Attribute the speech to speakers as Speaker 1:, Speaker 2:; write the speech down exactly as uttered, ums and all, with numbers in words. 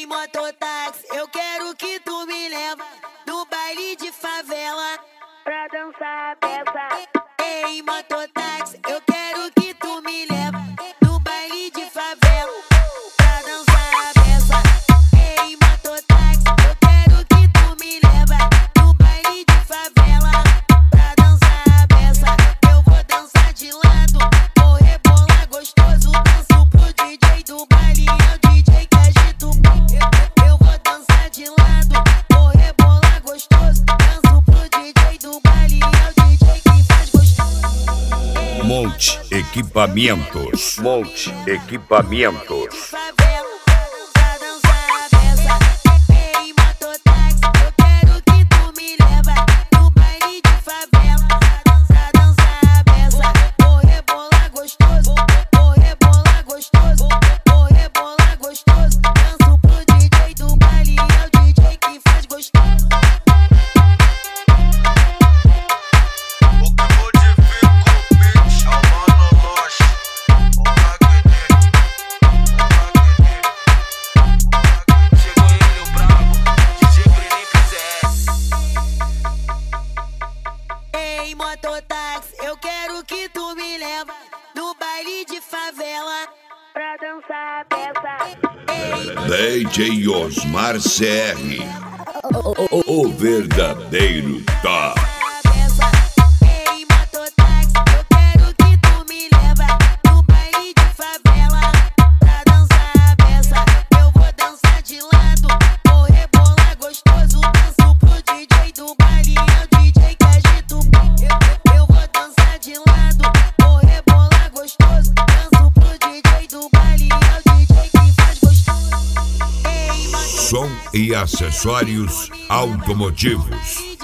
Speaker 1: mototáxi, eu quero que tu me leva no baile de favela pra dançar a peça. Ei, mototáxi, eu quero que tu me leva no baile de favela pra dançar a peça. Ei, mototáxi, eu quero que tu me leva no baile de favela pra dançar a peça. Eu vou dançar de lado, vou rebolar gostoso, danço pro D J do baile, é o D J que agita o eu, eu vou dançar de lado, vou rebolar gostoso, danço pro D J do baile, é o D J que faz gostoso.
Speaker 2: Monte Equipamentos. Monte Equipamentos.
Speaker 1: Mototáxi, eu quero que tu me leva no baile de favela pra dançar a peça.
Speaker 2: D J Osmar C R, o, o, o verdadeiro top. Som e acessórios automotivos.